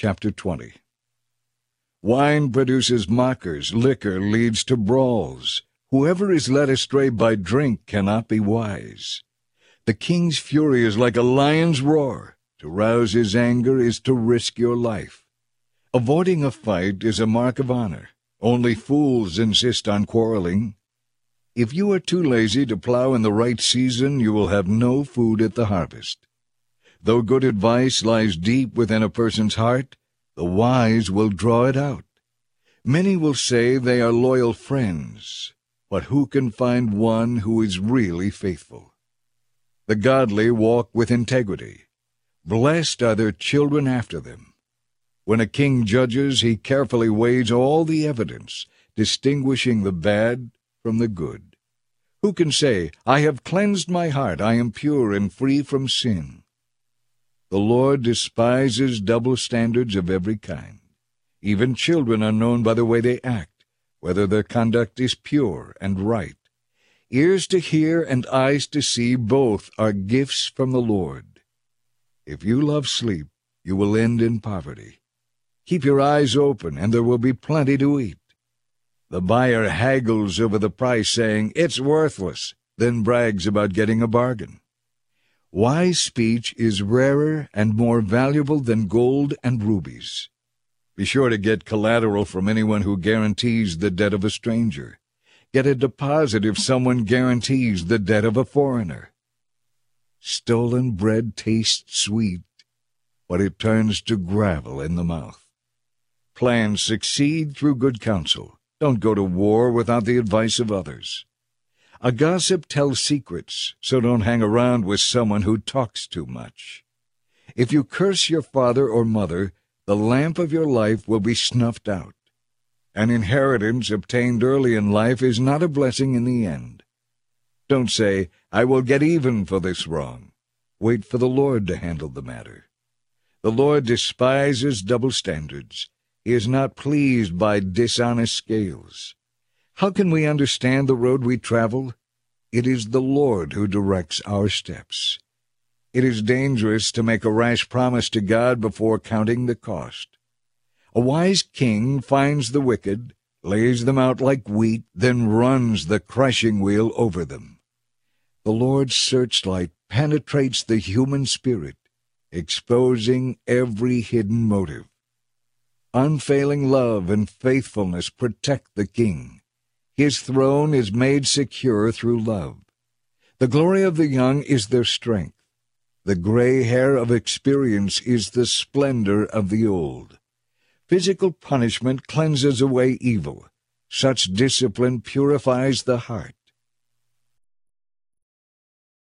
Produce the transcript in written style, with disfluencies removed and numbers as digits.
chapter 20. Wine produces mockers, liquor leads to brawls. Whoever is led astray by drink cannot be wise. The king's fury is like a lion's roar. To rouse his anger is to risk your life. Avoiding a fight is a mark of honor. Only fools insist on quarreling. If you are too lazy to plow in the right season, you will have no food at the harvest. Though good advice lies deep within a person's heart, the wise will draw it out. Many will say they are loyal friends, but who can find one who is really faithful? The godly walk with integrity. Blessed are their children after them. When a king judges, he carefully weighs all the evidence, distinguishing the bad from the good. Who can say, I have cleansed my heart, I am pure and free from sin? The Lord despises double standards of every kind. Even children are known by the way they act, whether their conduct is pure and right. Ears to hear and eyes to see, both are gifts from the Lord. If you love sleep, you will end in poverty. Keep your eyes open, and there will be plenty to eat. The buyer haggles over the price, saying, it's worthless, then brags about getting a bargain. Wise speech is rarer and more valuable than gold and rubies. Be sure to get collateral from anyone who guarantees the debt of a stranger. Get a deposit if someone guarantees the debt of a foreigner. Stolen bread tastes sweet, but it turns to gravel in the mouth. Plans succeed through good counsel. Don't go to war without the advice of others. A gossip tells secrets, so don't hang around with someone who talks too much. If you curse your father or mother, the lamp of your life will be snuffed out. An inheritance obtained early in life is not a blessing in the end. Don't say, I will get even for this wrong. Wait for the Lord to handle the matter. The Lord despises double standards. He is not pleased by dishonest scales. How can we understand the road we travel? It is the Lord who directs our steps. It is dangerous to make a rash promise to God before counting the cost. A wise king finds the wicked, lays them out like wheat, then runs the crushing wheel over them. The Lord's searchlight penetrates the human spirit, exposing every hidden motive. Unfailing love and faithfulness protect the king. His throne is made secure through love. The glory of the young is their strength. The gray hair of experience is the splendor of the old. Physical punishment cleanses away evil. Such discipline purifies the heart.